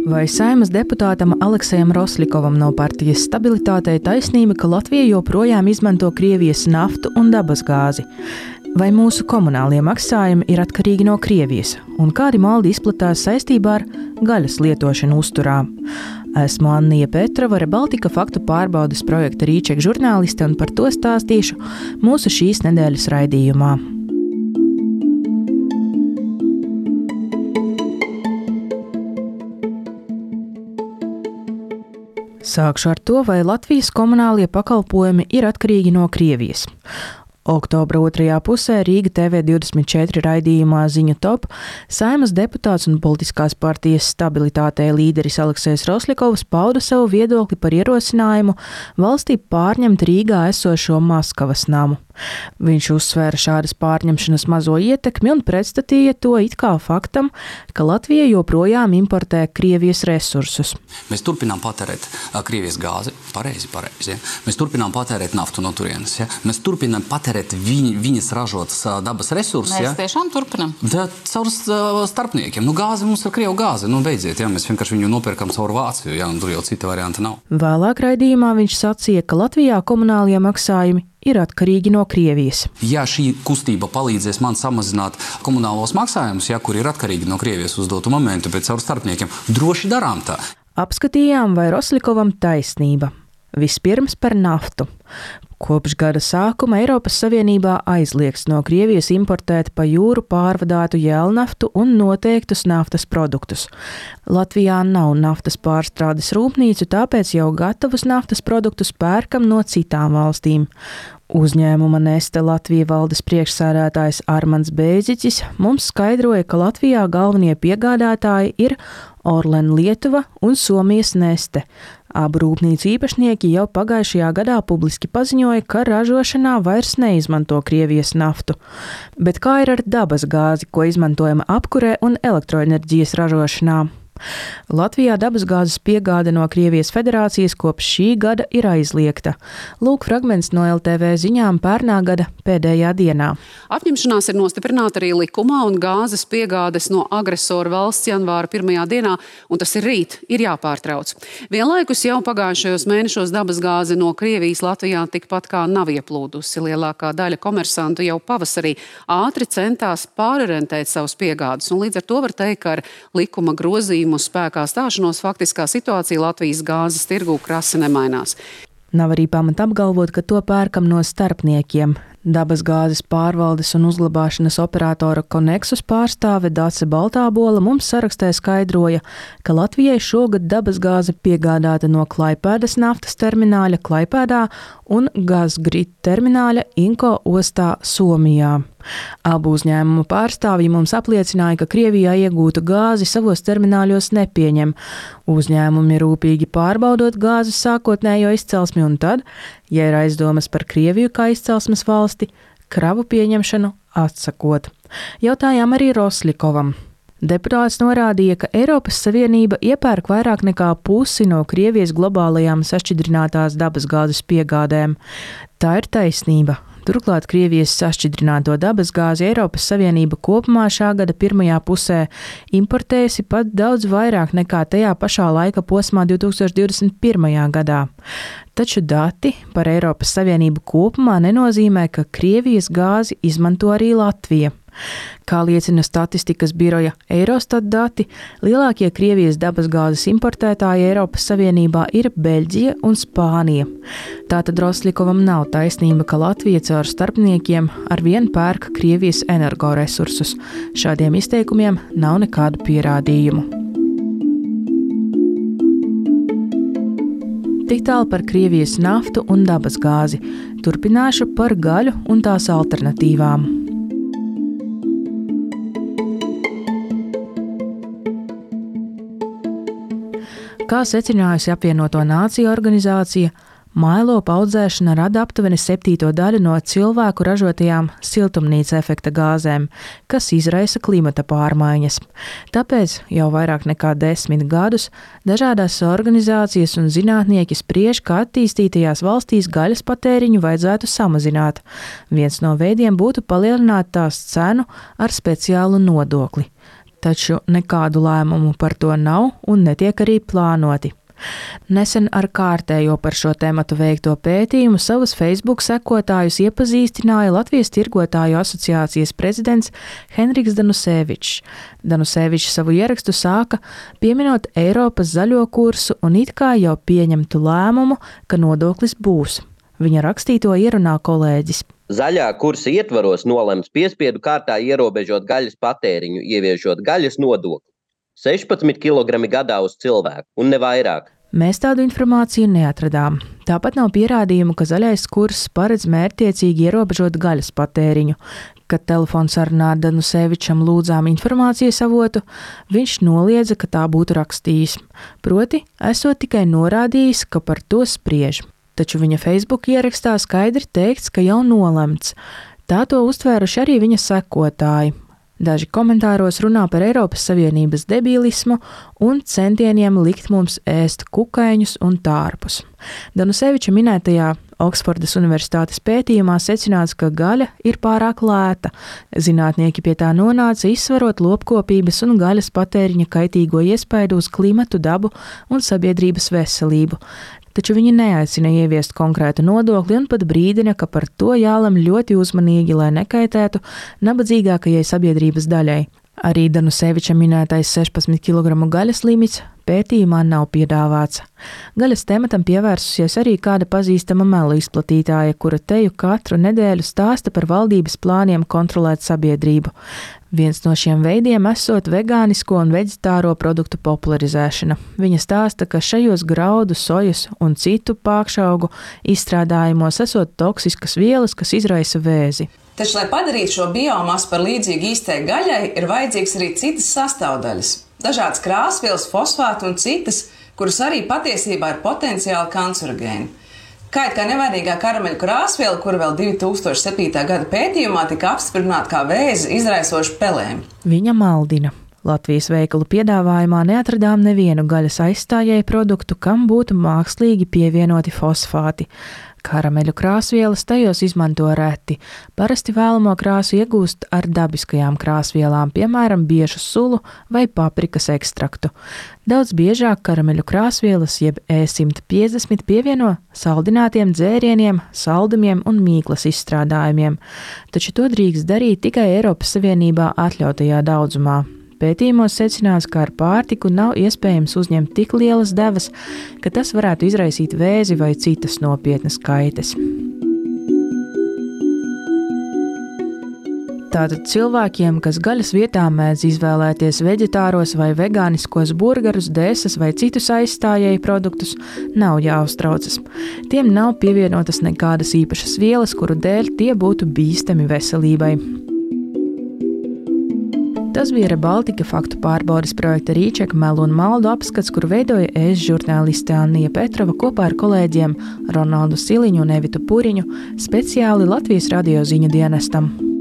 Vai Saeimas deputātam Aleksejam Roslikovam no partijas Stabilitātei taisnība, ka Latvija joprojām izmanto Krievijas naftu un dabasgāzi? Vai mūsu komunālie maksājumi ir atkarīgi no Krievijas? Un kādi maldi izplatās saistībā ar gaļas lietošanu uzturā? Esmu Annija Petrova, Rebaltika faktu pārbaudes projekta Rīček žurnāliste, un par to stāstīšu mūsu šīs nedēļas raidījumā. Sākšu ar to, vai Latvijas komunālie pakalpojumi ir atkarīgi no Krievijas. Oktobra otrajā pusē Rīga TV24 raidījumā Ziņu top Saeimas deputāts un politiskās partijas Stabilitātei līderis Aleksejs Roslikovs pauda savu viedokli par ierosinājumu valstī pārņemt Rīgā esošo Maskavas namu. Viņš uzsvēra šādas pārņemšanas mazo ietekmi un pretstatīja to it kā faktam, ka Latvija joprojām importē Krievijas resursus. Mēs turpinām patērēt Krievijas gāzi, pareizi, ja? Mēs turpinām patērēt naftu no turienes, ja? Mēs turpinām patērēt viņas ražotas dabas resursus. Mēs ja? tiešām turpinām. Caur starpniekiem. Gāze mums ir Krievu gāze, beidziet, ja? Mēs vienkārši viņu nopērkam caur Vāciju, ja? Un tur jau cita varianta nav. Vēlāk raidījumā viņš sacīja, ka Latvijā komunālie maksājumi ir atkarīgi no Krievijas. Ja šī kustība palīdzēs man samazināt komunālos maksājumus, kur ir atkarīgi no Krievijas uz dotu momentu, bet caur starpniekiem, droši darām tā. Apskatījām, vai Roslikovam taisnība. Vispirms par naftu. Kopš gada sākuma Eiropas Savienībā aizliegts no Krievijas importēt pa jūru pārvadātu jēlnaftu un noteiktus naftas produktus. Latvijā nav naftas pārstrādes rūpnīcu, tāpēc jau gatavus naftas produktus pērkam no citām valstīm. Uzņēmuma Neste Latvija valdes priekšsēdētājs Armands Bēziķis mums skaidroja, ka Latvijā galvenie piegādātāji ir Orlen Lietuva un Somijas Neste. Abu rūpnīcu īpašnieki jau pagājušajā gadā publiski paziņoja, ka ražošanā vairs neizmanto Krievijas naftu. Bet kā ir ar dabas gāzi, ko izmantojam apkurē un elektroenerģijas ražošanā? Latvijā dabasgāzes piegāde no Krievijas federācijas kopš šī gada ir aizliegta. Lūk fragments no LTV ziņām pērnā gada pēdējā dienā. Apņemšanās ir nostiprināta arī likumā, un gāzes piegādes no agresoru valsts janvāra 1. dienā, un tas ir rīt, ir jāpārtrauc. Vienlaikus jau pagājušajos mēnešos dabasgāze no Krievijas Latvijā tikpat kā nav ieplūdusi. Lielākā daļa komersantu jau pavasarī ātri centās pārorientēt savus piegādes, un līdz ar to var teikt, ka ar likuma grozījumu uz spēkā stāšanos faktiskā situācija Latvijas gāzes tirgū krasi nemainās. Nav arī pamata apgalvot, ka to pērkam no starpniekiem. Dabasgāzes pārvaldes un uzglabāšanas operatora Koneksus pārstāve Dace Baltābola mums sarakstē skaidroja, ka Latvijai šogad dabasgāze piegādāta no Klaipēdas naftas termināļa Klaipēdā un Gasgrid termināļa Inko ostā Somijā. Abu uzņēmumu pārstāvji mums apliecināja, ka Krievijā iegūtu gāzi savos termināļos nepieņem. Uzņēmumi rūpīgi pārbaudot gāzes sākotnējo izcelsmi un tad, ja ir aizdomas par Krieviju kā izcelsmes valsti, kravu pieņemšanu atsakot. Jautājām arī Roslikovam. Deputāts norādīja, ka Eiropas Savienība iepērk vairāk nekā pusi no Krievijas globālajām sašķidrinātās dabasgāzes piegādēm. Tā ir taisnība. Turklāt Krievijas sašķidrināto dabasgāzi Eiropas Savienība kopumā šā gada pirmajā pusē importējusi pat daudz vairāk nekā tajā pašā laika posmā 2021. gadā. Taču dati par Eiropas Savienību kopumā nenozīmē, ka Krievijas gāzi izmanto arī Latvija. Kā liecina statistikas biroja Eurostat dati, lielākie Krievijas dabasgāzes importētāji Eiropas Savienībā ir Beļģija un Spānija. Tātad Roslikovam nav taisnība, ka Latvija caur starpniekiem arvien pērk Krievijas energoresursus. Šādiem izteikumiem nav nekādu pierādījumu. Tik tālu par Krievijas naftu un dabasgāzi. Turpināšu par gaļu un tās alternatīvām. Kā secinājusi apvienoto nāciju organizācija, Mailopu audzēšana rada aptuveni 7. daļu no cilvēku ražotajām siltumnīca efekta gāzēm, kas izraisa klimata pārmaiņas. Tāpēc jau vairāk nekā 10 gadus dažādās organizācijas un zinātnieki spriež, ka attīstītajās valstīs gaļas patēriņu vajadzētu samazināt. Viens no veidiem būtu palielināt tās cenu ar speciālu nodokli. taču nekādu lēmumu par to nav un netiek arī plānoti. Nesen ar kārtējo par šo tematu veikto pētījumu savus Facebook sekotājus iepazīstināja Latvijas tirgotāju asociācijas prezidents Henriks Danusevičs. Danusevičs savu ierakstu sāka pieminot Eiropas zaļo kursu un it kā jau pieņemtu lēmumu, ka nodoklis būs. Viņa rakstīto ierunā kolēģis. Zaļā kursa ietvaros nolemts piespiedu kārtā ierobežot gaļas patēriņu, ieviešot gaļas nodokli. 16 kg gadā uz cilvēku, un ne vairāk. Mēs tādu informāciju neatradām. Tāpat nav pierādījumu, ka zaļais kurs paredz mērķtiecīgi ierobežot gaļas patēriņu. Kad telefonsarunā ar Danusevičam lūdzām informācijas avotu, viņš noliedza, ka tā būtu rakstījis. Proti, esot tikai norādījis, ka par to spriež. Taču viņa Facebook ierakstā skaidri teikts, ka jau nolemts. Tā to uztvēruši arī viņa sekotāji. Daži komentāros runā par Eiropas Savienības debilismu un centieniem likt mums ēst kukaiņus un tārpus. Danuseviča minētajā Oksfordas universitātes pētījumā secināts, ka gaļa ir pārāk lēta. Zinātnieki pie tā nonāca izsvarot lopkopības un gaļas patēriņa kaitīgo iespaidu uz klimatu, dabu un sabiedrības veselību. Taču viņi neaicina ieviest konkrētu nodokli un pat brīdina, ka par to jālem ļoti uzmanīgi, lai nekaitētu nabadzīgākajai sabiedrības daļai. Arī Danuseviča minētais 16 kg gaļas limits pētījumā nav piedāvāts. Gaļas tematam pievērsusies arī kāda pazīstama melu izplatītāja, kura teju katru nedēļu stāsta par valdības plāniem kontrolēt sabiedrību. Viens no šiem veidiem esot vegānisko un veģetāro produktu popularizēšana. Viņa stāsta, ka šajos graudu, sojas un citu pākšaugu izstrādājumos esot toksiskas vielas, kas izraisa vēzi. Taču, lai padarītu šo biomasu par līdzīgu īstai gaļai, ir vajadzīgs arī citas sastāvdaļas. Dažādas krāsvielas, fosfāti un citas, kuras arī patiesībā ir potenciāli kancerogēni. Kā it kā nevainīgā karameļu krāsviela, kura vēl 2007. gada pētījumā tika apstiprināta kā vēzi izraisoša pelēm. Viņa maldina. Latvijas veikalu piedāvājumā neatradām nevienu gaļas aizstājēju produktu, kam būtu mākslīgi pievienoti fosfāti. Karameļu krāsvielas tajos izmanto reti. Parasti vēlamo krāsu iegūst ar dabiskajām krāsvielām, piemēram, biežu sulu vai paprikas ekstraktu. Daudz biežāk karameļu krāsvielas jeb E150 pievieno saldinātiem dzērieniem, saldumiem un mīklas izstrādājumiem, taču to drīkst darīt tikai Eiropas Savienībā atļautajā daudzumā. Pētījumos secināts, ka ar pārtiku nav iespējams uzņemt tik lielas devas, ka tas varētu izraisīt vēzi vai citas nopietnas kaites. Tātad cilvēkiem, kas gaļas vietā mēdz izvēlēties veģetāros vai vegāniskos burgerus, dēsas vai citus aizstājēju produktus, nav jāuztraucas. Tiem nav pievienotas nekādas īpašas vielas, kuru dēļ tie būtu bīstami veselībai. Tas bija Rebaltika faktu pārbaudes projekta Rīčeka melu un maldu apskats, kuru veidoja žurnāliste Annija Petrova kopā ar kolēģiem Ronaldu Siliņu un Evitu Puriņu speciāli Latvijas radio ziņu dienestam.